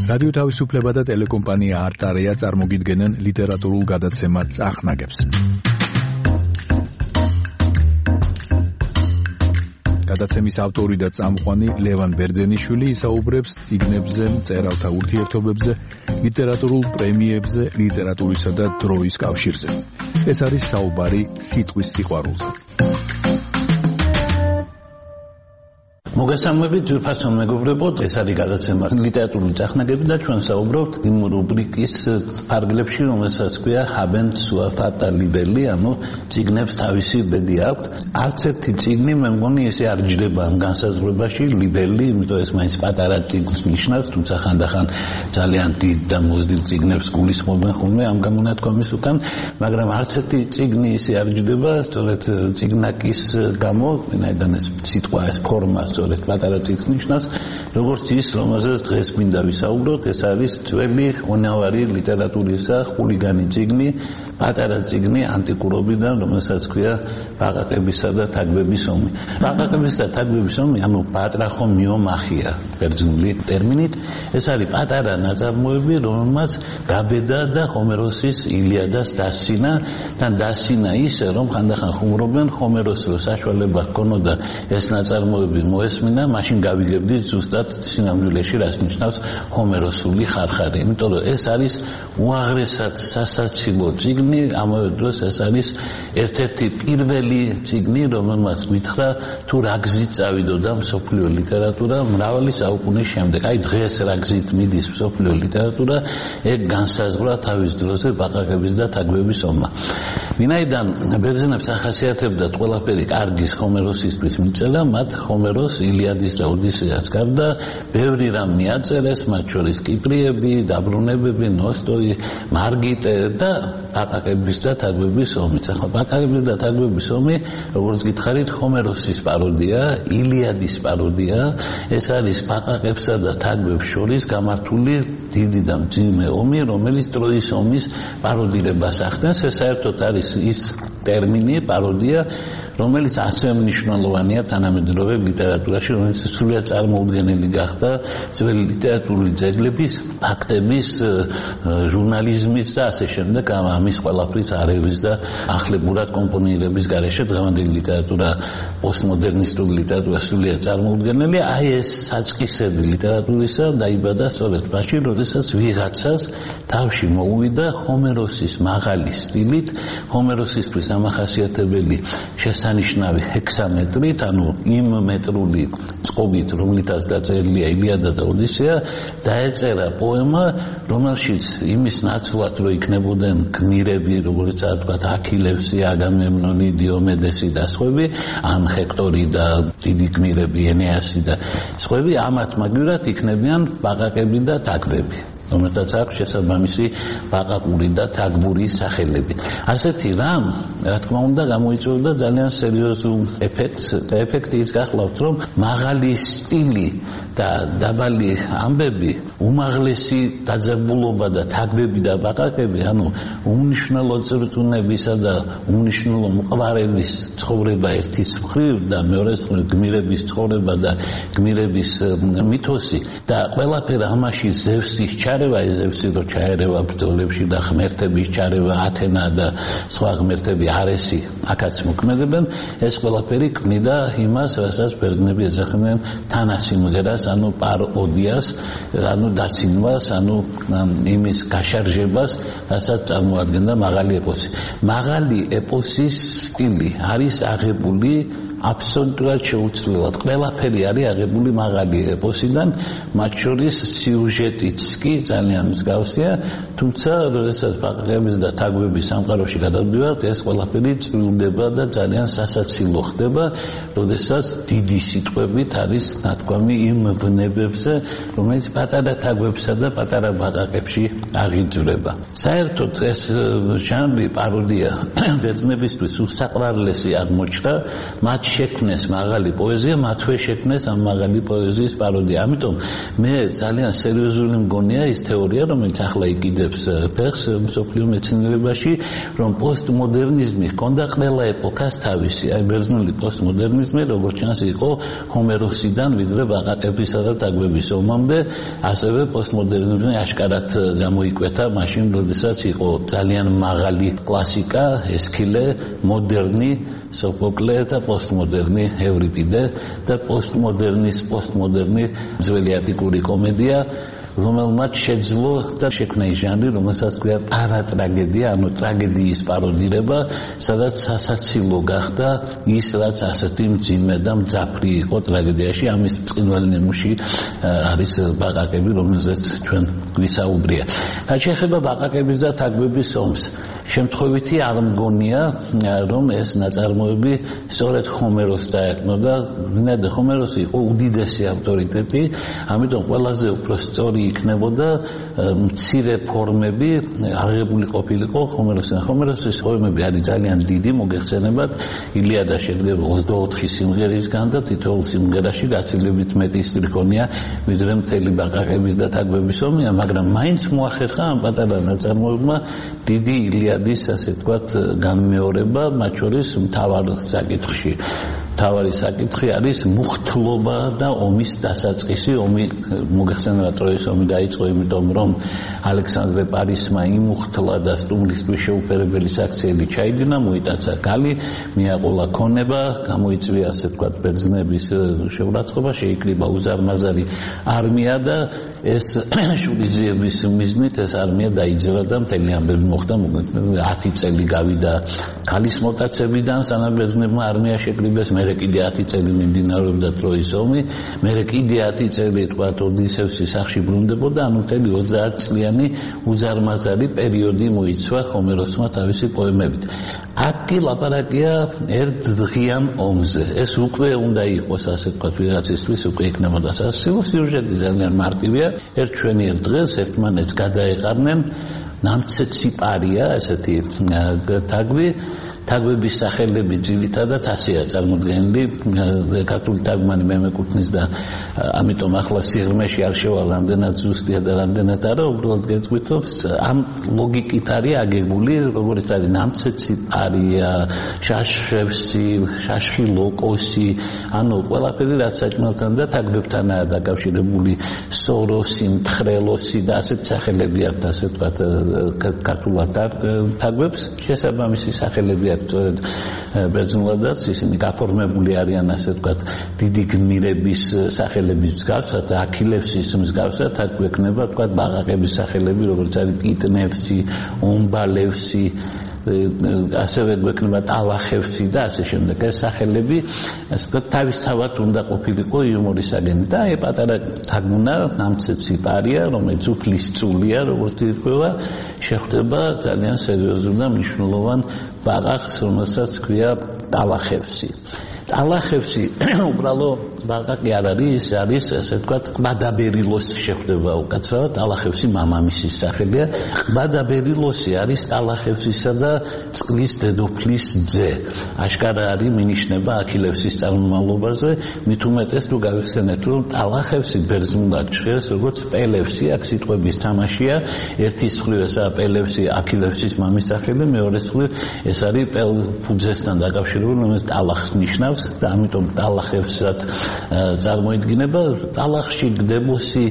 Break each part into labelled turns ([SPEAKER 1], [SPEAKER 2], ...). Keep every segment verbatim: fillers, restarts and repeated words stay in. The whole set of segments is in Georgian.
[SPEAKER 1] რადიო თავისუფლება და ტელეკომპანია არტარია წარმოგიდგენენ ლიტერატურულ გადაცემად წახნაგებს. გადაცემის ავტორი და წამყვანი ლევან ბერძენიშვილი ისაუბრებს წიგნებზე, მწერალთა ურთიერთობებზე, ლიტერატურულ პრემიებზე, ლიტერატურისა და დროის კავშირზე. ეს არის საუბარი სიტყვის სიყვარულზე.
[SPEAKER 2] მოგესალმებით ძვირფასო მეგობრებო, ეს არის გადაცემა ლიტერატურული წახნაგები და ჩვენ საუბრობთ იმ რუბრიკის ფარგლებში, რომელსაც ქვია haben zur Vater Libelli, ანუ წიგნებს თავისი ბედი აქვთ. არც ერთი წიგნი მე მგონი ესე არ ჯდება ამ განსაზღვრებაში Libelli, იმიტომ ეს მაინც პატარა წიგნს ნიშნავს, თუმცა ხანდახან ძალიან დიდ და მოზრდილ წიგნებს გულისხმობენ ხოლმე ამ გამონათქვამის უკან, მაგრამ არც ერთი წიგნი ესე არ ჯდება, სწორედ წიგნაკის გამო, ვინაიდან ეს სიტყვა ეს ფორმა სწორედ პატარა წიგნს ნიშნავს, როგორც ის, რომელზეც დღეს გვინდა ვისაუბროთ, ეს არის ძველი ონავარი ლიტერატურისა ხულიგანი წიგნი, პატარა წიგნი ანტიკურობიდან, რომელსაც ქვია ბაყაყებისა და თაგვების ომი. ბაყაყების და თაგვების ომი, ანუ პატრახო მიომახია ბერძნული ტერმინით, ეს არის პატარა ნაწარმოები, რომელმაც გაბედა და ჰომეროსის ილიადას დასცინა, თან დასცინა ისე, რომ ხანდახან ხუმრობენ ჰომეროსს, რომ საშუალება ჰქონოდა ეს ნაწარმოები მოესმინა, მაშინ გავიგებდით ზუსტად სინამდვილეში რას ნიშნავს ჰომეროსული ხარხარი. იმიტომ რომ ეს არის უაღრესად სასაცილო წიგნი, ამავე დროს ეს არის ერთ-ერთი პირველი წიგნი, რომელმაც მითხრა თუ რა გზით წავიდოდა მსოფლიო ლიტერატურა მრავალი საუკუნის შემდეგ. აი დღეს რა გზით მიდის მსოფლიო ლიტერატურა, ეგ განსაზღვრა თავის დროზე ბაყაყების და თაგვების ომმა. ვინაიდან ბერძნებს ახასიათებდათ ყველაფერი კარგის ჰომეროსისთვის მიწელა, მათ ჰომეროს ილიადის და ოდისეას გარდა ბევრი რამ მიაწერეს, მათ შორის კიპრიები, დაბრუნებები, ნოსტოი, მარგიტე და ბაყაყების და თაგვების ომი. ახლა ბაყაყების და თაგვების ომი, როგორც გითხარით, ჰომეროსის პაროდია, ილიადის პაროდია. ეს არის ბაყაყებსა და თაგვებს შორის გამართული დიდი და მძიმე ომი, რომელიც ტროის ომის პაროდირებას ახდენს. ეს საერთოდ არის ის ტერმინი პაროდია, რომელიც ასევე მნიშვნელოვანია თანამედროვე ლიტერატურაში, რომელიც სრულიად წარმოუდგენელი გახდა ძველი ლიტერატურული ძეგლების, ფაქტების, ჟურნალიზმის და ასე შემდეგ ამის ყველაფრის არევის და ახლებურად კომპონირების გარეშე დღევანდელი ლიტერატურა, პოსტმოდერნისტული ლიტერატურა სრულიად წარმოუდგენელია. აი ეს საწყისები ლიტერატურისა დაიბადა სწორედ მაშინ, როდესაც ვიღაცას თავში მოუვიდა ჰომეროსის მაღალი სტილით, ჰომეროსისთვის ამახასიათებელი შესანიშნავი ჰექსამეტრით, ანუ იმ მეტრული წყობით, რომლითაც დაწერილია ილიადა და ოდისეა, დაეწერა პოემა, რომელშიც იმის ნაცვლად, რომ იქნებოდნენ გმირები, როგორიცაა თქვათ აქილევსი, აგამემნონი, დიომედესი და სხვები, ან ჰექტორი და დიდი გმირები, ენეასი და სხვები, ამათ მაგივრად იქნებიან ბაყაყები და თაგვები, რომელთაც აქვს შესაბამისი ბაყაყური და თაგბური სახელები. ასეთი რამ, რა თქმა უნდა, გამოიწვევდა ძალიან სერიოზულ ეფექტს. და ეფექტი ის გახლავთ, რომ მაღალი სტილი და დაბალი ამბები, უმაღლესი დაძაბულობა და თაგვები და ბაყაყები, ანუ უმნიშვნელო წრწუნებისა და უმნიშვნელო მყვარების ცხოვრება ერთის მხრივ და მეორეს მხრივ გმირების ცხოვრება და გმირების მითოსი და ყველაფერი ამაში ზევსის ჩარევა, ზევსი რო ჩაერევა ბრძოლებში და ღმერთების ჩარევა, ათენა და სხვა ღმერთები, არესი, აქაც მოქმედებენ, ეს ყველაფერი ქმნიდა იმას, რასაც ბერძნები ეძახდნენ თანასიმღერას, ანუ პაროდიას, ანუ დაცინვას, ანუ იმის გაშარჟებას, რასაც წარმოადგენდა მაღალი ეპოსი. მაღალი ეპოსის სტილი არის აღებული აბსოლუტურად შეუცვლელად. ყველაფერი არის აღებული მაღალი ეპოსიდან, მათ შორის სიუჟეტიც კი ძალიან მსგავსია, თუმცა როდესაც ბაყაყების და თაგვების სამყაროში გადავდივართ, ეს ყველაფერი წვილდება და ძალიან სასაცილო ხდება, როდესაც დიდი სიტყვებით არის ნათქვამი იმ ბნებებზე, რომელიც პატარა თაგვებსა და პატარა ბაყაყებში აღიძვრება. საერთოდ ეს ჟანრი პაროდია ბერძნებისთვის უსაყვარლესი აღმოჩნდა, მათ შექმნეს მაღალი პოეზია, მათვე შექმნეს ამ მაღალი პოეზიის პაროდია. ამიტომ მე ძალიან სერიოზული მგონია ის თეორია, რომელიც ახლა იკიდებს ფეხს მსოფლიო მეცნიერებაში, რომ პოსტმოდერნიზმი ჰქონდა ყველა ეპოქას თავისი. აი ბერძნული პოსტმოდერნიზმი როგორც ჩანს იყო ჰომეროსიდან ვიდრე ბაყაყებისა და თაგვების ომამდე, ასევე პოსტმოდერნიზმი აშკარად გამოიკვეთა მაშინ, როდესაც იყო ძალიან მაღალი კლასიკა, ესქილე, მოდერნი სოფოკლე და პოსტმოდერნი ევრიპიდე და პოსტმოდერნის პოსტმოდერნი ძველი ატიკური კომედია, რომელმაც შეძლო და შექმნა ის ჟანრი, რომელსაც ქვია პარატრაგედია, ანუ ტრაგედიის პაროდირება, სადაც სასაცილო გახდა ის, რაც ასეთი მძიმე და მძაფრი იყო ტრაგედიაში. ამის ბრწყინვალე ნიმუში არის ბაყაყები, რომელზეც ჩვენ გვისაუბრია. რაც შეეხება ბაყაყების და თაგვების ომს, შემთხვევითი არ მგონია, რომ ეს ნაწარმოები სწორედ ჰომეროს დაეკნოდა. ვინაიდან ჰომეროსი იყო უდიდესი ავტორიტეტი, ამიტომ ყველაზე უფრო სწორი იქნებოდა მცირე ფორმები აღებული ყოფილიყო ჰომეროსთან. ჰომეროსის პოემები არის ძალიან დიდი, მოგეხსენებათ, ილიადა შედგება ოცდაოთხი სიმღერისგან და თითოეულ სიმღერაში გაცილებით მეტი სტრიქონია, ვიდრე მთელი ბაყაყების და თაგვების ომია, მაგრამ მაინც მოახერხა ამ პატარა ნაწარმოებმა დიდი ილიადის, ასე ვთქვათ, განმეორება, მათ შორის მთავარ საკითხში. მთავარი საკითხი არის მუხთლობა და ომის დასაწყისი. ომი მოგეხსენებათ, ტროის ომი დაიწყო იმიტომ, რომ ალექსანდრე პარისმა იმუხთლა და სტუმრისთვის შეუფერებელი საქციელი ჩაიდინა, მოიტაცა გალი, მიაყოლა ქონება, გამოიწვია, ასე ვთქვათ, ბერძნების შეურაცხყოფა, შეიკრიბა უზარმაზარი არმია და ეს შურიზიების მიზნით ეს არმია დაიძრა და მთელი ამბები მოხდა. ათი წელი გავიდა გალის მოტაცებიდან, სანამ ბერძნებმა არმია შეკრიბეს, მერე კიდე ათი წელი მიმდინარეობდა ტროის ომი, მერე კიდე ათი წელი თქვათ ოდისევსის სახლში ბრუნდებოდა, ანუ მთელი ოცდაათ წლიანი უზარმაზარი პერიოდი მოიცვა ჰომეროსმა თავისი პოემებით. აქ კი ლაპარაკია ერთ დღიან ომზე. ეს უკვე უნდა იყოს, ასე ვთქვათ, ვიღაცისთვის უკვე იქნებოდა სასაცილო. სიუჟეტი ძალიან მარტივია. ერთ ჩვენიერ დღეს ერთმანეთს გადაეყარნენ ნამცეცი პარია, ესეთი თაგვი, თაგვების სახელები ძირითადად ასეა წარმოდგენილი. ქართული თარგმანი მე მეკუთვნის და ამიტომ ახლა სიღრმეში არ შევალ რამდენად ზუსტია და რამდენად არა, უბრალოდ გეტყვით, რომ ამ ლოგიკით არის აგებული, როგორც არის ნამცეცი პარია, შაშხევსი, შაშხი ლოკოსი, ანუ ყველაფერი რაც საჭმელთან და თაგვებთანაა დაკავშირებული, სოროსი, მთხრელოსი და ასეთ სახელები აქვს, ასე ვთქვათ, ქართულად თაგვებს. შესაბამისი სახელები სწორედ ბერძნულადაც ისინი გაფორმებული არიან, ასე ვთქვათ, დიდი გმირების სახელების მსგავსად, აქილევსის მსგავსად, აქ გვექნება, ვთქვათ, ბაყაყების სახელები, როგორც არის პიტნევსი, ომბალევსი, ასევე გვექნება ტალახევსი და ასე შემდეგ. ეს სახელები, ასე ვთქვათ, თავისთავად უნდა ყოფილიყო იუმორისაგანი და აი პატარა თაგუნა, ნამცეცი პარია, რომელიც უფლისწულია, როგორც ირკვევა, შეხვდება ძალიან სერიოზულ და მნიშვნელოვან ბაყაყს, რომელსაც ქვია ტალახევსი. ტალახევსი უბრალო ბაყაყი არ არის, არის, ასე ვთქვათ, ყბადაბერილოსი შეხვდება უკაცრავად. ტალახევსი მამამისის სახელია. ყბადაბერილოსი არის ტალახევსისა და წყლის დედოფლის ძე. აშკარა არის მინიშნება აქილევსის წარმომავლობაზე, მით უმეტეს თუ გავიხსენეთ, რომ ტალახევსი ბერძნულად ჟღერს როგორც პელევსი, აქ სიტყვების თამაშია. ერთი მხრივ ესაა პელევსი, აქილევსის მამის სახელი, მეორე მხრივ ეს არის პელფუძესთან დაკავშირებული, რომელიც ტალახს ნიშნავს და ამიტომ ტალახევსად წარმოიდგინება. ტალახში გდებოსი,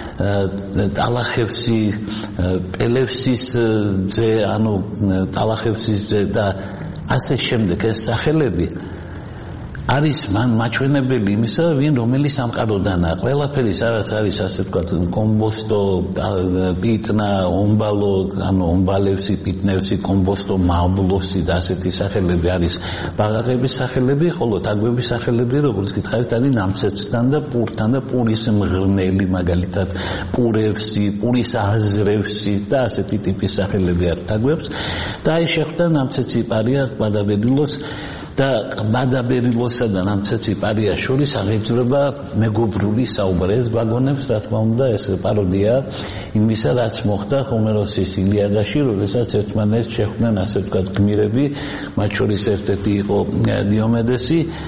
[SPEAKER 2] ტალახევსი, პელევსის ძე, ანუ ტალახევსის ძე და ასე შემდეგ ეს სახელები არის მან მაჩვენებელი იმისა, ვინ რომელი სამყაროდანაა. ყველაფერი სადაც არის, ასე ვთქვათ, კომბოსტო, პიტნა, ომბალო, ანუ ომბალევსი, პიტნევსი, კომბოსტო, მაბლოსი და ასეთი სახელები არის ბაყაყების სახელები, ხოლო თაგვების სახელები, როგორც გითხარით, არის ნამცეცთან და პურთან და პურის მღრნელი, მაგალითად, პურევსი, პურის აზრევსი და ასეთი ტიპის სახელები აქვს თაგვებს. და აი შეხვდა ნამცეცი პარია ყბადაბერილოს და ყბადაბერილოსა და ნამცეცი პარიას შორის აღიძვრება მეგობრული საუბარი. ეს ვაგონებს, რა თქმა უნდა, ეს პაროდია იმისა, რაც მოხდა ჰომეროსის ილიადაში, როდესაც ერთმანეთს შეხვდნენ, ასე ვთქვათ, გმირები, მათ შორის ერთ-ერთი იყო დიომედესი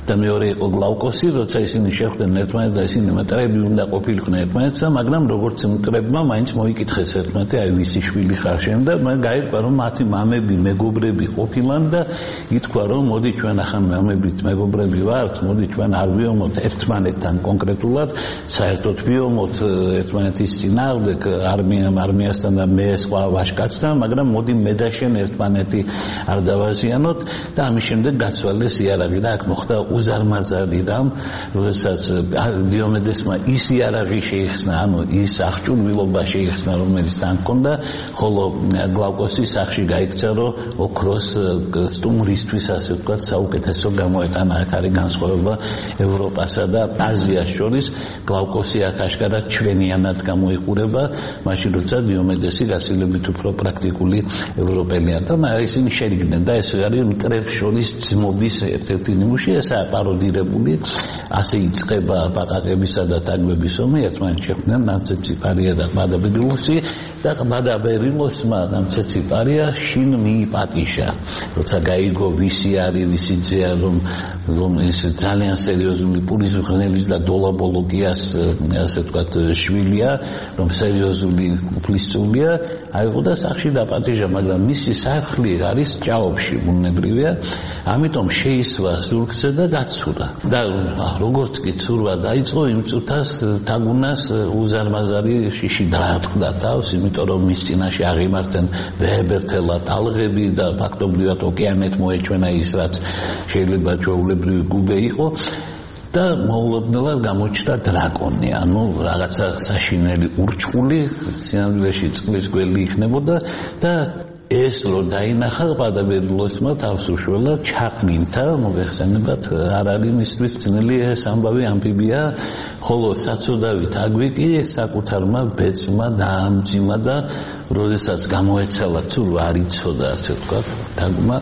[SPEAKER 2] და მეორე იყო გლავკოსი, როცა ისინი შეხვდნენ ერთმანეთს და ისინი მეტრები უნდა ყოფილიყვნენ ერთმანეთსა, მაგრამ როგორც მტრებმა მაინც მოიკითხეს ერთმანეთი, აი ვისი შვილი ხარ შენ და მან გაირკვა რომ მათი მამები, მეგობრები ყოფილან და ითქვა რომ მოდი ჩვენ ახლა მამებით მეგობრები ვართ, მოდი ჩვენ არ ვიომოთ ერთმანეთთან კონკრეტულად, საერთოდ ვიომოთ ერთმანეთის წინააღმდეგ არმიამ არმიასთან და მე სხვა ვაჟკაცთან, მაგრამ მოდი მე და შენ ერთმანეთი არ დავაზიანოთ და ამის შემდეგ გაცვალეს იარაღი და აქ მოხდა უზარმაზარი რამ, როდესაც დიომედესმა ის იარაღი შეიხსნა, ანუ ის აღჭურვილობა შეიხსნა, რომელიც თან ჰქონდა, ხოლო გლავკოსი სახში გაიქცა, რომ ოქროს სტუმრისთვის, ასე ვთქვათ, საუკეთესო გამოეტანა. აქ არის განსხვავება ევროპასა და აზიას შორის. გლავკოსი აქ აშკარად ჩვენიანად გამოიყურება, მაშინ როცა დიომედესი გაცილებით უფრო პრაქტიკული ევროპელია და ისინი შერიგდნენ და ეს არის მტრებს შორის ძმობის ერთ-ერთი ნიმუში, ესაა პაროდირებული, ასე იწყება ბაყაყებისა და თაგვების ომი, ერთმანეთს შეხვდნენ ნამცეციპარია და ყბადაბედილოსი და ყბადაბედილოსმა ნამცეციპარია შინ მიიპატიშა, როცა გაიგო ვისი არის, ვისი ძეა, რომ რომ ეს ძალიან სერიოზული პურის ღნელის და დოლაბოლოგიას, ასე ვთქვათ, შვილია, რომ სერიოზული უფლისწულია, აიღო და სახში დაპატიჟა, მაგრამ მისი სახლი არის ჭაობში, ბუნებრივია, ამიტომ შეისვა ზურგზე და გაცურა. და როგორც კი ცურვა დაიწყო, იმ წუთას თაგუნას უზარმაზარი შიში დაატყდა თავს, იმიტომ რომ მის წინაშე აღიმართენ ვეებერთელა ტალღები და ფაქტობრივად ოკეანეთ მოეჩვენა ის, რაც შეიძლება ჩვეულებრივი გუბე იყო. და მოულოდნელად გამოჩნდა დრაკონი, ანუ რაღაცა საშინელი ურჩხული, სინამდვილეში წყლის გველი იქნებოდა და ეს რო დაინახა ყბადაბედილოსმა თავს უშველა ჩაყმინთა, მოგეხსენებათ, არ არის მისთვის ძნელი ეს ამბავი ამფიბია, ხოლო საწოდავი თაგვი კი საკუთარმა ბეწმა დაამძიმა და როდესაც გამოეცალა ცურვა არ იცოდა, ასე ვთქვათ, თაგმა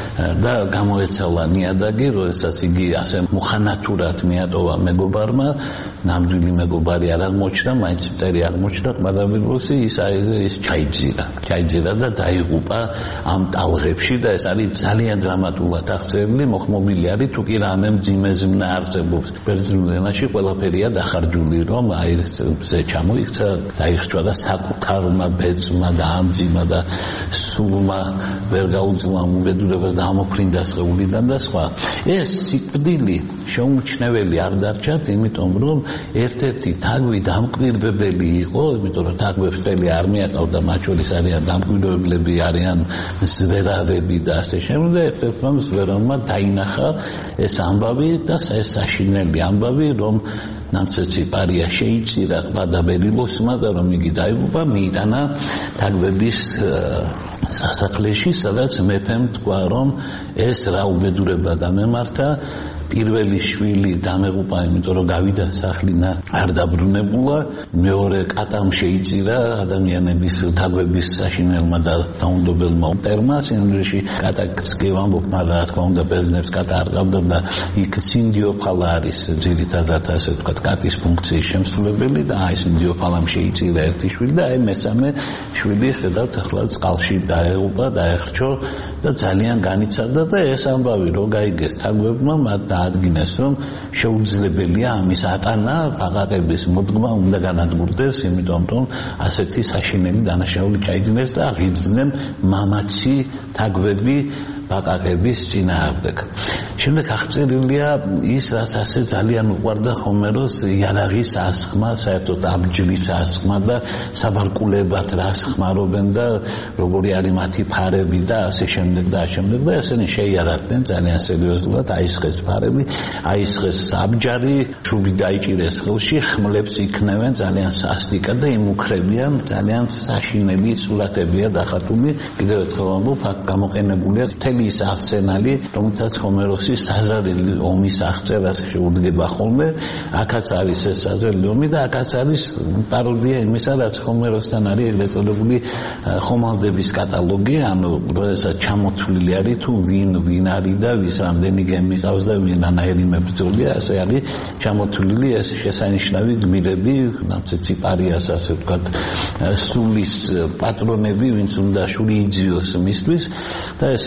[SPEAKER 2] და გამოეცალა ნიადაგი, როდესაც იგი ასე მუხანათურად მიატოვა მეგობარმა, ნამდვილი მეგობარი არ აღმოჩნდა, მაინც მტერი აღმოჩნდა ყბადაბედილოსი, ის ის ჩაიძირა, ჩაიძირა და დაიღუპა ამ ტალღებში და ეს არის ძალიან დრამატულად აღწერილი, მოხმობილი არის, თუ კი რამე მძიმე-ზმნა არსებობს. ბერძნულ ენაში ყველაფერია დახარჯული, რომ აი ზე ჩამოიქცა, დაიხჭვა და საკუთარმა ბეწმა დაამძიმა და სულმა ვერ გაუძლმა უბედურებას და ამოფრინდა სხეულიდან და სხვა. ეს სიკვდილი შეუმჩნეველი არ დარჩათ, იმიტომ რომ ერთ-ერთი თაგვი დამკვირვებელი იყო, იმიტომ რომ თაგვებს მთელი არმია ყავდა, მათ შორის არიან დამკვირვებლები, არიან ზვერავები და ასე შემდეგ. ერთ-ერთმა ზვერავმა დაინახა ეს ამბავი და ეს საშინელი ამბავი, რომ ნამცეციპარია შეიწირა ყბადაბედილოსმა და რომ იგი დაიღუპა, მიიტანა თაგვების სასახლეში, სადაც მეფემ თქვა, რომ ეს რა უბედურება დამემართა, პირველი შვილი დამეღუპა, იმიტომ რომ გავიდა სახლიდან არ დაბრუნებულა, მეორე კატამ შეიწირა ადამიანების თაგვების საშინელმა და დაუნდობელმა მტერმა, სინამდვილეში კატაც კი ვამბობ, მაგრამ რა თქმა უნდა ბერძნებს კატა არ ყავდა და იქ სინდიოფალა არის ძირითადად, ასე ვთქვათ, კატის ფუნქციის შემსრულებელი და აი სინდიოფალამ შეიწირა ერთი შვილი და აი მესამე შვილი ხედავთ ახლა წყალში დაეღუპა, დაეხრჩო და ძალიან განიცადა და ეს ამბავი რო გაიგეს თაგვებმა, მათ ადგინეს, რომ შეუძლებელია ამის ატანა, ბაყაყების მოდგმა უნდა განადგურდეს, იმიტომ რომ ასეთი საშინელი დანაშაული ჩაიდინეს და აღიძნენ მამაცი თაგვები ბაყაყების წინააღმდეგ. შემდეგ აღწერილია ის, რაც ასე ძალიან უყვარდა ჰომეროს, იარაღის ასხმა, საერთოდ აბჯრის ასხმა და საბარკულებად რას ხმარობენ და როგორი არის მათი ფარები და ასე შემდეგ და ასე შემდეგ და ესენი შეიარაღდნენ ძალიან სერიოზულად, აისხეს ფარები, აისხეს აბჯარი, შუბი დაიჭირეს ხელში, ხმლებს იქნევენ ძალიან სასტიკად და იმუქრებიან, ძალიან საშინელი სურათებია დახატული. კიდევ ერთხელ ვამბობ, აქ გამოყენებულია მთელი ის აღწერალი, რომელსაც ჰომეროსი საზარელი ომის აღწერას შეუდგება ხოლმე, აქაც არის ეს საზარელი ომი და აქაც არის პაროდია იმისა, რაც ჰომეროსთან არის ეგრეთ წოდებული ხომალდების კატალოგი, ანუ როდესაც ჩამოთვლილი არის თუ ვინ ვინ არის და ვის რამდენი გემი ყავს და ვინანაირი მებრძოლია, ასე არის ჩამოთვლილი ეს შესანიშნავი გმირები, ნამცეციპარიას, ასე ვთქვათ, სულის პატრონები, ვინც უნდა შური იძიოს მისთვის და ესენი არიან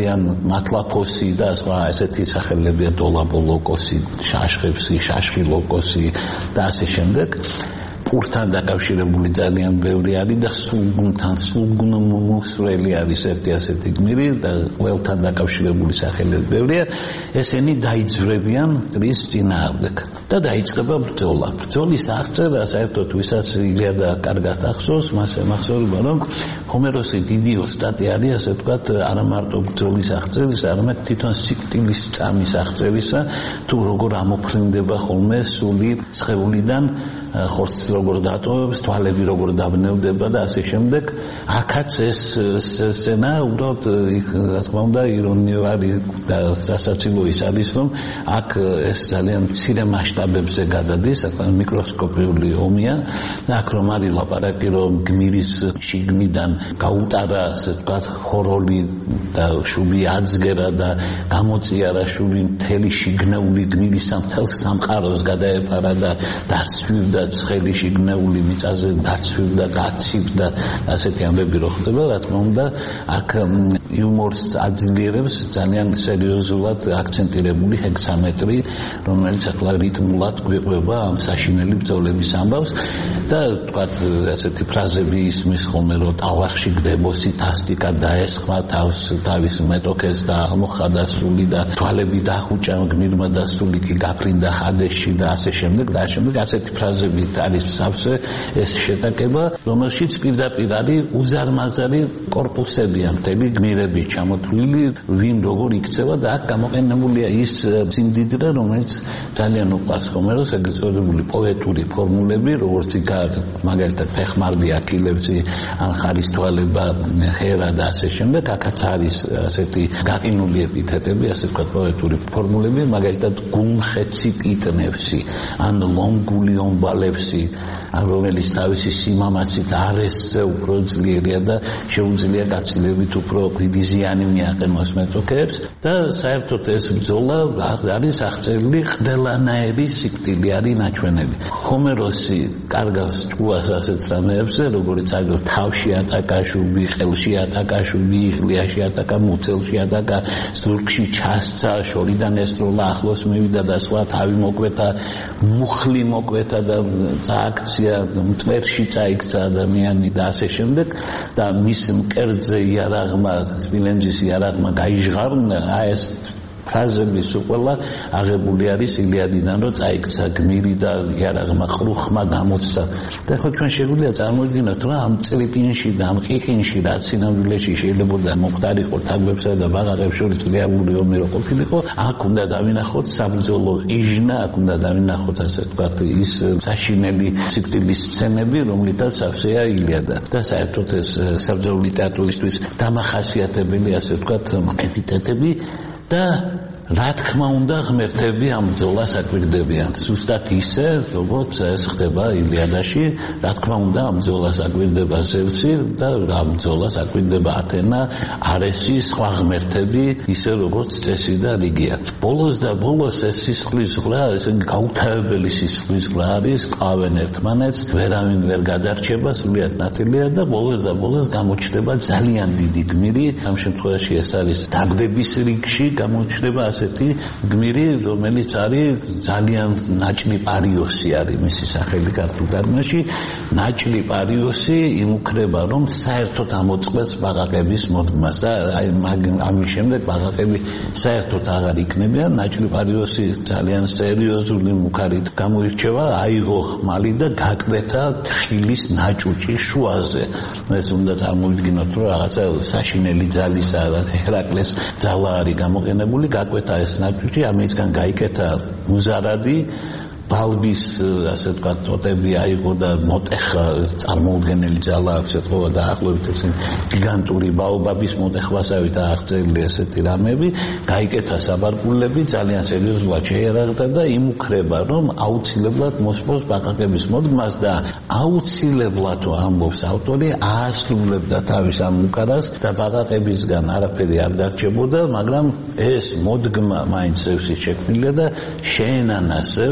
[SPEAKER 2] ძალიან მატლაფოსი და სხვა ესეთი სახელებია დოლაბო ლოკოსი, შაშხებსი, შაშხი ლოკოსი და ასე შემდეგ. პურთან დაკავშირებული ძალიან ბევრი არის და სულგუნთან, სულგუნმუსრელი არის ერთი ასეთი გმირი და ყველთან დაკავშირებული სახელები ბევრია. ესენი დაიძვრებიან მტრის წინააღმდეგ და დაიწყება ბრძოლა. ბრძოლის აღწერა საერთოდ ვისაც ილიადა კარგად ახსოვს, მას ემახსოვრება, რომ ჰომეროსი დიდი ოსტატი არის, ასე ვთქვათ, არა მარტო ბრძოლის აღწერის, არამედ თვითონ სიკვდილის წამის აღწერისა, თუ როგორ ამოფრინდება ხოლმე სული სხეულიდან, ხორცს როგორ დატოვებს, თვალები როგორ დაბნელდება და ასე შემდეგ. აქაც ეს სცენა უბრალოდ რა თქმა უნდა ირონიული და სასაცილო ის არის, რომ აქ ეს ძალიან მცირე მასშტაბებზე გადადის, მიკროსკოპიული ომია და აქ რომ არის ლაპარაკი, რომ გმირის შიგნიდან გაუტარა, ასე ვთქვათ, ხოროლი და შუბი აძგერა და გამოწიარა შუბი მთელი შიგნეული გმირისა მთელ სამყაროს გადაეფარა და დაცვირდა ცხელი შიგნეული მიწაზე დაცვირდა, გაცივდა, ასეთი ამბები რო ხდება, რა თქმა უნდა, აქ იუმორს აძლიერებს ძალიან სერიოზულად აქცენტირებული ჰექსამეტრი, რომელიც ახლა რიტმულად გვიყვება ამ საშინელი ბრძოლების ამბავს და თქვათ ასეთი ფრაზები ისმის ხოლმე, რომ ტალახში გდებოსი თასტიკა დაესხმა თავს თავის მეტოქეს და ამოხადა სული და თვალები დახუჭა გმირმა და სული კი გაფრინდა ჰადესში და ასე შემდეგ და ასე შემდეგ ასეთი ფრაზები არის სავსე ეს შეტაკება, რომელშიც პირდაპირ არის უზარმაზარი კორპუსებია, მთელი გმირები ჩამოთვლილი, ვინ როგორ იქცევა და აქ გამოყენებულია ის სიმდიდრე, რომელიც ძალიან უყვარს ჰომეროს, ეგრეთ წოდებული პოეტური ფორმულები, როგორც იქ მაგალითად ფეხმარბი აქილევსი, ან ხარისთვალება ჰერა და ასე შემდეგ, აქაც არის ასეთი გაყინული ეპითეტები, ასე ვთქვათ, პოეტური ფორმულები, მაგალითად გულხეცი პიტნევსი, ან ლომგული ომბალევსი, რომელიც თავისი სიმამაცით არესზე უფრო ძლიერია და შეუძლია გაცილებით უფრო დიდი ზიანი მიაყენოს მეტოქეებს და საერთოდ ეს ბრძოლა არის აღწერილი ყველანაირი სიკვდილი არის ნაჩვენები. ჰომეროსი კარგავს ჭკუას ასეთ რამეებზე, როგორც აგრ თავში ატაკა შუბი, ხელში ატაკა შუბი, იღლიაში ატაკა, მუცელში ატაკა, ზურგში ჩასცა, შორიდან ესროლა, ახლოს მივიდა და სხვა თავი მოკვეთა, მუხლი მოკვეთა და წააქცია, მტვერში წაიქცა ადამიანი და ასე შემდეგ და მის მკერდზე იარაღმა, სპილენძის იარაღმა გაიჟღარნა, აი ეს ფრაზების უყველა აღებული არის ილიადიდან, რომ წაიქცა გმირი და იარაღმა ყრუხმა გამოსცა. და ხო ჩვენ შეგვიძლია წარმოიდგინოთ, რომ ამ წლიპინში და ამ ყიყინში, რაც სინამდვილეში შეიძლება მოხდარიყო თაგვებსა და ბაყაყებს შორის რეალური ომი რო ყოფილიყო, აქ უნდა დავინახოთ საბრძოლო ყიჟნა, აქ უნდა დავინახოთ ასე ვთქვათ ის საშინელი სიკვდილის სცენები, რომლითაც სავსეა ილიადა. და საერთოდ ეს საბრძოლო ლიტერატურისთვის დამახასიათებელი ასე ვთქვათ ეპითეტები და რა თქმა უნდა ღმერთები ამ ბრძოლას აკვირდებიან. ზუსტად ისე, როგორც ეს ხდება ილიადაში, რა თქმა უნდა ამ ბრძოლას აკვირდება ზევსი და ამ ბრძოლას აკვირდება ათენა, არესი, სხვა ღმერთები, ისე როგორც წესი და რიგია. ბოლოს და ბოლოს ეს სისხლის ზღვრა, ესე გაუთავებელი სისხლის ზღვრა არის, ყავენ ერთმანეთს, ვერავინ ვერ გადარჩება, სულიად ნათელია და ბოლოს და ბოლოს გამოჩნდება ძალიან დიდი გმირი. ამ შემთხვევაში ეს არის დაგდების რიგში გამოჩნდება ასეთი გმირი, რომელიც არის ძალიან ნაჭლი პარიოსი არის მისი სახელი ქართულ დარგმაში. ნაჭლი პარიოსი იმუქრება, რომ საერთოდ ამოწყდეს ბაყაყების მოდგმას და აი ამის შემდეგ ბაყაყები საერთოდ აღარ იქნებიან. ნაჭლი პარიოსი ძალიან სერიოზული მუქარით გამოირჩევა, აიღო ხმალი და გაკვეთა თხილის ნაჭუჭი შუაზე. ეს უნდა წარმოვიდგინოთ, რომ რაღაცა საშინელი ძალისა ჰერაკლეს ძალა არის გამოყენებული, გაკვეთა ეს ნაჭუჭი, ამისგან გაიკეთა მუზარადი, ბალბის ასე ვთქვათ ტოტები აიღო და მოტეხა წარმოუდგენელი ძალა აქვს ეთქვა და ახლობით ეს გიგანტური ბაობაბის მოტეხვასავით აღწერილი ესეთი რამები, გაიკეთა საბარგულები, ძალიან სერიოზულად შეერაღდა და იმუქრება, რომ აუცილებლად მოსპოს ბაყაყების მოდგმას და აუცილებლად ამბობს ავტორი აასრულებდა თავის ამ უკარას და ბაყაყებისგან არაფერი არ დარჩებოდა, მაგრამ ეს მოდგმა მაინც ზევსის შექმნილია და შეენანა ზევს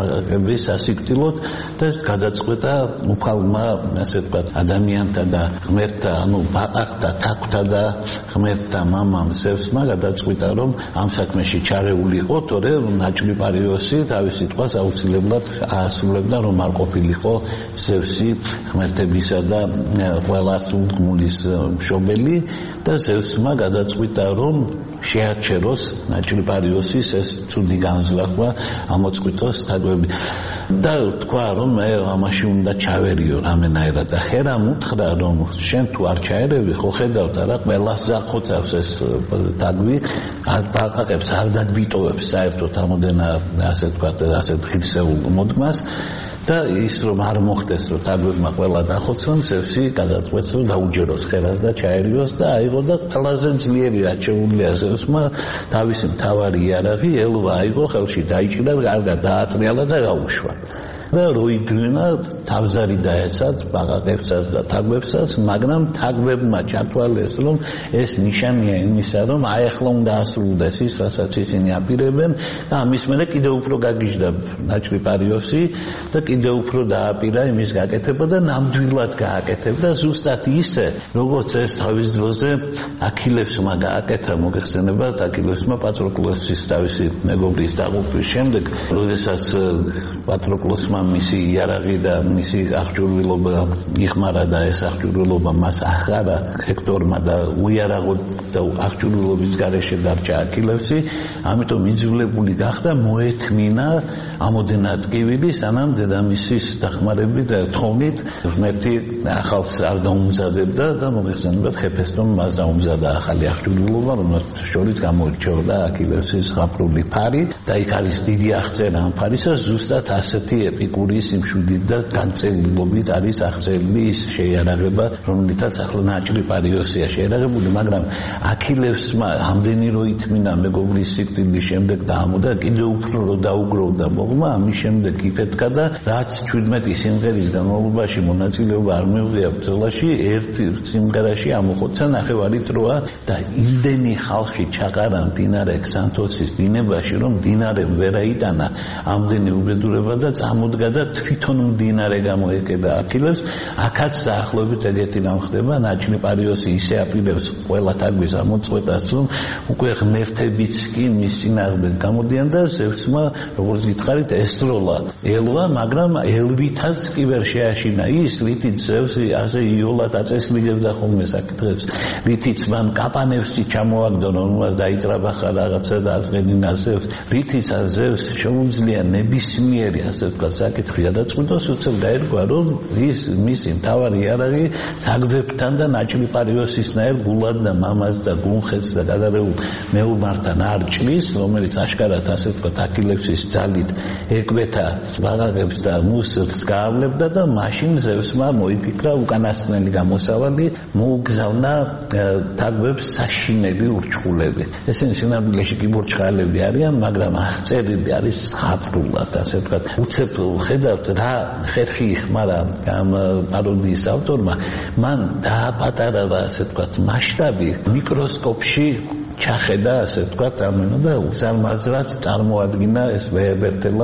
[SPEAKER 2] ბაყაყების სასიკვდილოდ და გადაწყვეტა უფალმა, ასე ვთქვათ, ადამიანთა და ღმერთთა, ანუ ბაყაყთა, თაგვთა და ღმერთთა მამამ ზევსმა გადაწყვიტა, რომ ამ საქმეში ჩარეული იყო, თორე ნაჭრიპარიოსი თავის სიტყვას აუცილებლად აასრულებდა, რომ არ ყოფილიყო ზევსი ღმერთებისა და ყველა სულგმულის მშობელი და ზევსმა გადაწყვიტა, რომ შეაჩეროს ნაჭრიპარიოსის ეს ცუდი განზრახვა, ამოწყვიტოს თაგვები. და თქვა, რომ მე ამაში უნდა ჩავერიო რამენაერად და ჰერამ უთხრა, რომ შენ თუ არ ჩაერევი, ხო ხედავთ არა, ყველას ზახოცავს ეს თაგვი, არ ბაყაყებს არ დაგვიტოვებს საერთოდ ამოდენა, ასე ვთქვათ, ასე ღირსეულ მოდგმას. და ის რომ არ მოხდეს, რომ თაგვებმა ყველა დახოცონ, ზევსი გადაწყვეტს, რომ დაუჯეროს ჰერას და ჩაერიოს და აიღო და ყველაზე ძლიერი რაც შეუძლია ზევსმა თავისი მთავარი იარაღი ელვა აიღო, ხელში დაიჭირა, კარგად დაატრიალა და გაუშვა. და როიგრინა თავზარი დაეცათ ბაყაყებსაც და თაგვებსაც, მაგრამ თაგვებმა ჩათვალეს, რომ ეს ნიშანია იმისა, რომ აეხლა უნდა ასრულდეს ის, რასაც ისინი აპირებენ და ამის მერე კიდევ უფრო გაგიჟდა ნაჭრიპარიოსი და კიდევ უფრო დააპირა იმის გაკეთება და ნამდვილად გააკეთებდა ზუსტად ისე, როგორც ეს თავის დროზე აქილევსმა გააკეთა. მოგეხსენებათ, აქილევსმა პატროკლოსის თავისი მეგობრის დაღუპვის შემდეგ, როდესაც პატროკლოსმა მისი იარაღი და მისი აღჭურვილობა იხმარა და ეს აღჭურვილობა მას ახარა ჰექტორმა და უიარაღოდ და აღჭურვილობის გარეშე დარჩა აქილევსი, ამიტომ იძულებული გახდა მოეთმინა ამოდენა ტკივილი, სანამ დედამისის დახმარებით და თხოვნით ღმერთი ახალს არ დაუმზადებდა და მოგეხსენებათ, ჰეფესტომ მას დაუმზადა ახალი აღჭურვილობა, რომელსაც შორის გამოირჩეოდა აქილევსის ზღაპრული ფარი და იქ არის დიდი აღწერა ამ ფარისა, ზუსტად ასეთი ეპიკური სიმშვიდით და განწელილობით არის აღწერილი ის შეიარაღება, რომელთაც ახლა ნაჭრიპარიოსია შეიარაღებული, მაგრამ აქილევსმა ამდენი რო ითმინა მეგობრის სიკვდილის შემდეგ და ამოდა კიდევ უფრო რო დაუგროვდა მოგმა, ამის შემდეგ იფეთქა და რაც ჩვიდმეტი სიმღერის განმავლობაში მონაწილეობა არ მიუღია ბრძოლაში, ერთ სიმღერაში ამოხოცა ნახევარი ტროა და იმდენი ხალხი ჩაყარა მდინარე ქსანთოსის დინებაში, რომ მდინარე ვერ აიტანა ამდენი უბედურება და წამოდგა და თვითონ მდინარე გამოეკედა აქილევს. აქაც დაახლოებით ეგეთი რამ ხდება, ნაჭრიპარიოსი ისე აპირებს ყველა თაგვის ამოწყვეტას, რომ უკვე ღმერთებიც კი მის წინააღმდეგ გამოდიან და ზევსმა, როგორც გითხარით, ესროლა ელვა, მაგრამ ელვითაც კი ვერ შეაშინა ის, რითიც ზევსი ასე იოლად აწესრიგებდა ხოლმე საკითხებს, რითიც მან კაპანევსი ჩამოაგდო, რომელსაც დაიტრაბახა რაღაცა და აწედინა ზევს, რითიც ზევს შეუძლია ნებისმიერი, ასე ვთქვათ, საკითხი გადაწყვიტოს, უცებ დაერგვა, რომ ის მისი მთავარი იარაღი თაგვებთან და ნაჭრიპარიოსისნაირ გულად და მამას და გუნხეთს და გადარეულ მეომართან არ ჭრის, რომელიც აშკარად, ასე ვთქვათ, აქილევსის ძალით ეკვეთა ბაყაყებს და მუსლს გაავლებდა და მაშინ ზევსმა მოიფიქრა უკანასკნელი გამოსავალი, მოუგზავნა თაგვებს საშინელი ურჩხულები. ესენი სინამდვილეში კი ბურჩხალები არიან, მაგრამ აღწერილი არის ზღაპრულად, ასე ვთქვათ, უცებ ხედავთ რა ხერხი იხმარა ამ პაროდიის ავტორმა, მან დააპატარა, ასე ვთქვათ, მასშტაბი მიკროსკოპში ჩახედა, ასე ვთქვათ, ამeno და უზარმაზრად წარმოადგინა ეს ვეებერთელა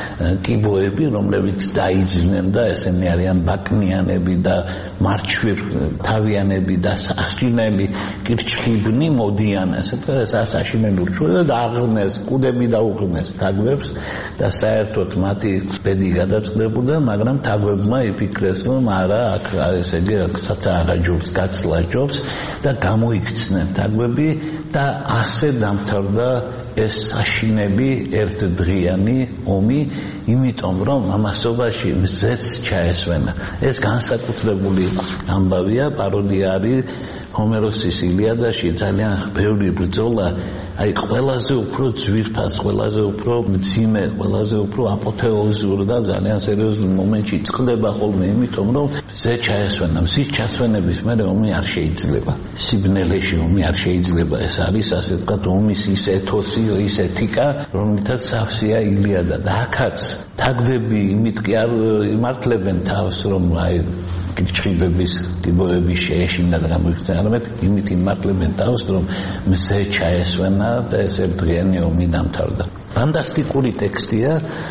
[SPEAKER 2] კიბოები, რომლებიც დაიძნენ და ესენი არიან ბაკნიანები და მარჩვირ თავიანები და საშინელი კირჩხიბნი მოდიან, ასე ვთქვათ, საშინელი ურჩხული და აღნეს, კუდები დაუღნეს თაგვებს და საერთოდ მათი ბედი გადაწყდებოდა, მაგრამ თაგვებმა იფიქრეს, რომ არა, აქ ესე იგი საცა აღაჯობს, გაცლა ჯობს და გამოიქცნენ თაგვები და ასე დამთავრდა ეს საშინელი ერთდღიანი ომი, იმიტომ რომ ამასობაში მზეც ჩაესვენა. ეს განსაკუთრებული ამბავია, პაროდია არის ჰომეროსის ილიადაში, ძალიან ბევრი ბრძოლა, აი ყველაზე უფრო ძვირფას, ყველაზე უფრო მძიმე, ყველაზე უფრო აპოთეოზური და ძალიან სერიოზული მომენტში წყდება ხოლმე, იმიტომ რომ მზე ჩაესვენა. მზის ჩასვენების მერე ომი არ შეიძლება. სიბნელეში ომი არ შეიძლება. ეს არის, ასე ვთქვათ, ომის ის ეთოსი, ის ეთიკა, რომელთაც სავსეა ილიადა. და აქაც თაგვები იმით კი არ იმართლებენ თავს, რომ აი კირჩხიბების კიბოების შეეშინა და გამოიქცნენ, არამედ იმით იმართლებენ თავს, რომ მზე ჩაესვენა და ეს ერთდღიანი ომი დამთავრდა. ფანტასტიკური ტექსტია,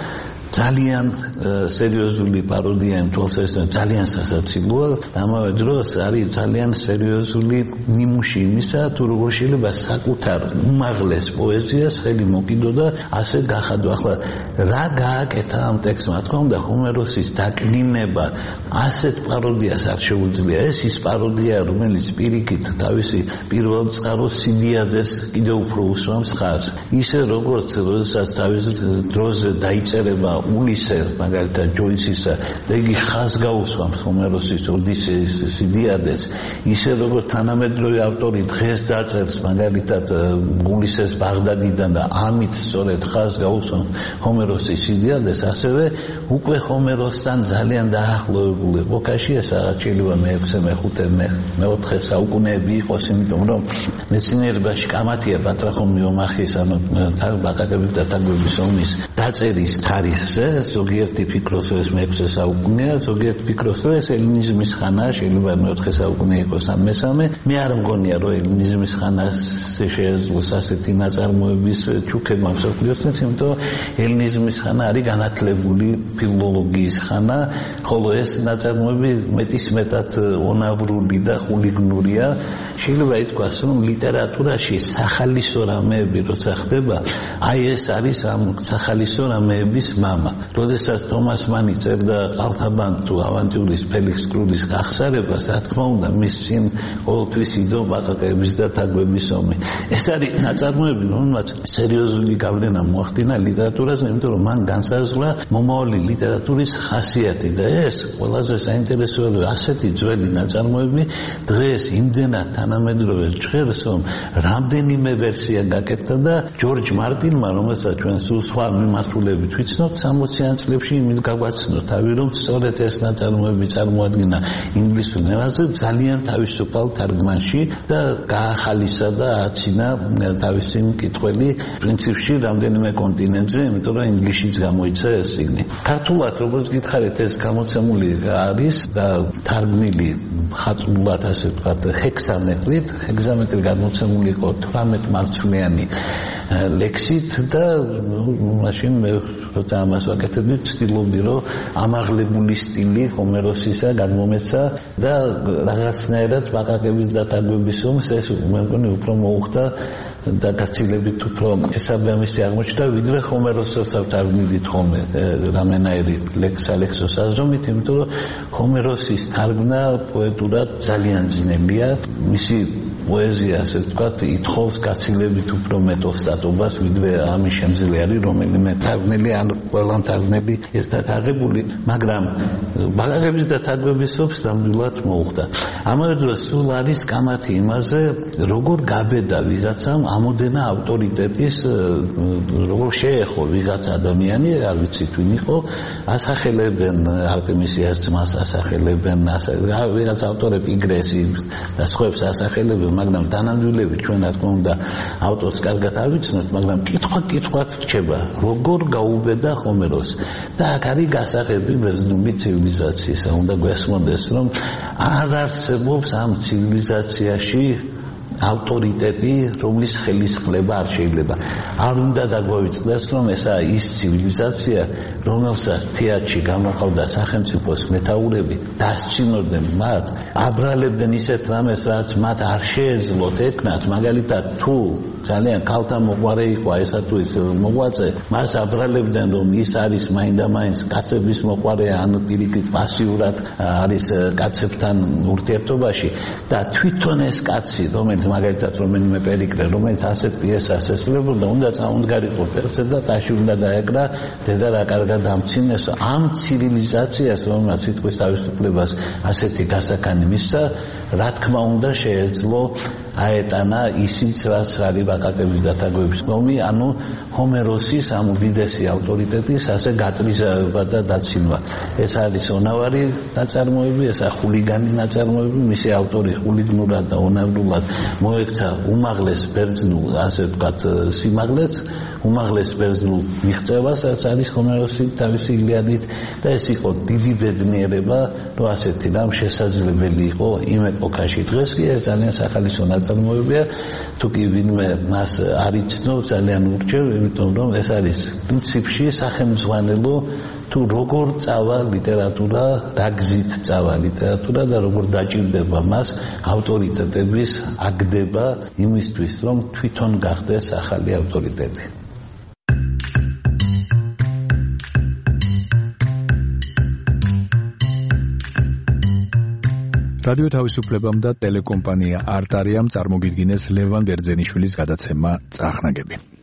[SPEAKER 2] ძალიან სერიოზული პაროდია იმ თვალსაზრისით, ძალიან სასაცილოა, ამავე დროს არის ძალიან სერიოზული ნიმუში იმისა, თუ როგორ შეიძლება საკუთარ უმაღლეს პოეზიას ხელი მოკიდო და ასე გახადო. ახლა რა გააკეთა ამ ტექსტმა? თქო უნდა ჰომეროსის დაკნინება ასეთ პაროდიას არ შეუძლია. ეს ის პაროდია, რომელიც პირიქით თავისი პირველ წყაროს სიდიაძეს კიდევ უფრო უსვამს ხაზს. ისე როგორც როდესაც თავის დროზე დაიწერება ულისე, მაგალითად ჯოისისა, და იგი ხაზს გაუსვამს ჰომეროსის ოდისეის სიდიადეს, ისე როგორც თანამედროვე ავტორი დღეს დაწერს მაგალითად ულისეს ბაღდადიდან და ამით სწორედ ხაზს გაუსვამს ჰომეროსის სიდიადეს, ასევე უკვე ჰომეროსთან ძალიან დაახლოებული ეპოქაში, ეს რაღაც შეიძლება მეექვსე, მეხუთე, მეოთხე საუკუნეები იყოს, იმიტომ რომ მეცნიერებაში კამათია პატრახონ მიომახის, ანუ ბაკაკების და თარგმნების ომის დაწერის თარიღზე, ზოგიერთი ფიქრობს, რომ ეს მეექვსე საუკუნეა, ზოგიერთი ფიქრობს, რომ ეს ელინიზმის ხანა, შეიძლება მეოთხე საუკუნე იყოს ან მესამე. მე არ მგონია, რომ ელინიზმის ხანაზე შეეძლოს ასეთი ნაწარმოების ჩუქება მსოფლიოსთვის, იმიტომ რომ ელინიზმის ხანა არის განათლებული ფილოლოგიის ხანა, ხოლო ეს ნაწარმოები მეტისმეტად ონავრული და ხულიგნურია. შეიძლება ითქვას, რომ ლიტერატურაში სახალისო რამეები როცა ხდება, აი ეს არის ამ სახალისო რამეების მამა. როდესაც თომას მანი წერდა ყალთაბანთუ ავანტიურის ფელიქს კრულის გახსარებას, რა თქმა უნდა, მის წინ ყოველთვის იდო ბაყაყების და თაგვების ომი. ეს არის ნაწარმოები, რომელმაც სერიოზული გავლენა მოახდინა ლიტერატურაზე, იმიტომ რომ მან განსაზღვრა მომავალი ლიტერატურის ხასიათი და ეს ყველაზე საინტერესოა, რომ ასეთი ძველი ნაწარმოები დღეს იმდენად თანამედროვე ჟღერს, რომ რამდენიმე ვერსია გაკეთდა და ჯორჯ მარტინმა, რომელსაც ჩვენ სულ სხვა მიმართულებით ვიცნობთ, სამოციან წლებში იმით გაგვაცნო თავი, რომ სწორედ ეს ნაწარმოები წარმოადგინა ინგლისურ ენაზე ძალიან თავისუფალ თარგმანში და გაახალისა და აცინა თავისი მკითხველი პრინციპში რამდენიმე კონტინენტზე, იმიტომ რომ ინგლისშიც გამოიცა ეს წიგნი. ქართულად როგორც გითხარით, ეს გამოცემული არის და თარგმნილი ხატულად, ასე ვთქვათ, ჰექსამეტრით, ჰექსამეტრი გამოცემული იყო თვრამეტ მარცვლიანი ლექსით და მაშინ მე როცა ამას ვაკეთებდი, ვცდილობდი, რომ ამაღლებული სტილი ჰომეროსისა გადმომეცა და რაღაცნაირად ბაყაყების და თაგვების ომს ეს მე მგონი უფრო მოუხდა და გაცილებით უფრო შესაბამისი აღმოჩნდა, ვიდრე ჰომეროსაც ავთარგმნით ხოლმე რამენაირი ლექსალექსო საზომით, იმიტომ რომ ჰომეროსის თარგმნა პოეტურად ძალიან ძნელია, მისი პოეზია, ასე ვთქვათ, ითხოვს გაცილებით უფრო მეტ ოსტატობას, ვიდრე ამის შემძლე არის რომელიმე თარგმნელი ან ყველა თარგმნელი ერთად აღებული, მაგრამ ბაყაყების და თაგვების ომს ნამდვილად მოუხდა. ამავე დროს სულ არის კამათი იმაზე, როგორ გაბედა ვიღაცამ ამოდენა ავტორიტეტის, როგორ შეეხო ვიღაც ადამიანი, არ ვიცი თუ იყო, ასახელებენ არტემისიას ძმას, ასახელებენ ვიღაც ავტორები იგრესი და სხვებს ასახელებენ, მაგრამ დანამდვილებით ჩვენ რა თქმა უნდა ავტორს კარგად არ ვიცნობთ, მაგრამ კითხვა-კითხვად რჩება, როგორ გაუბედა ჰომეროსს. და აქ არის გასაღები ბერძნული ცივილიზაციისა. უნდა გვესმოდეს, რომ არ არსებობს ამ ცივილიზაციაში ავტორიტეტი, რომლის ხელისყლება არ შეიძლება. არ უნდა დაგვავიწყდეს, რომ ესაა ის ცივილიზაცია, რომელსაც თეატრში გამოყავდა სახელმწიფოს მეთაურები, დასცინორდნენ მათ, აბრალებდნენ ისეთ რამეს, რაც მათ არ შეეძლოთ ეკნათ, მაგალითად თუ ძალიან ქალთა მოყვარე იყო, ესა თუ ის მოღვაწე, მას აბრალებდნენ, რომ ის არის მაინდა-მაინც კაცების მოყვარე, ან პირიქით პასიურად არის კაცებთან ურთიერთობაში და თვითონ ეს კაცი, რომელიც მაგალითად რომელიმე პერიკლე, რომელიც ასეთ პიესას ესწრებოდა, უნდა წამოდგარიყო ფეხზე და ტაში უნდა დაეკრა, დედა რა კარგად ამცინეს, ამ ცივილიზაციას, რომელსაც სიტყვის თავისუფლებას ასეთი გასაქანი მისცა, რა თქმა უნდა შეეძლო აეტანა ისიც, რაც არის ბაყაყების და თაგვების ომი, ანუ ჰომეროსის ამ უდიდესი ავტორიტეტის ასე გატრიზავება და დაცინვა. ეს არის ონავარი ნაწარმოები, ესა ხულიგანი ნაწარმოები, მისი ავტორი ხულიგნურად და ონავრულად მოექცა უმაღლეს ბერძნულ, ასე ვთქვათ, სიმაღლეც, უმაღლეს ბერძნულ მიღწევას, რაც არის ჰომეროსი თავისი ილიადით და ეს იყო დიდი ბედნიერება, რომ ასეთი რამ შესაძლებელი იყო იმ ეპოქაში. დღეს კი ეს ძალიან სახალისო ნაწარმოებია, თუ კი ვინმე მას არ იცნობს, ძალიან ურჩევ, იმიტომ რომ ეს არის პრინციპში სახელმძღვანელო თუ როგორ წავა ლიტერატურა, რა გზით წავა ლიტერატურა და როგორ დაჭირდება მას ავტორიტეტების აგდება იმისთვის, რომ თვითონ გახდეს ახალი ავტორიტეტი.
[SPEAKER 1] რადიო თავისუფლებამ და ტელეკომპანია არტარიამ წარმოგიდგინეს ლევან ბერძენიშვილის გადაცემა წახნაგები.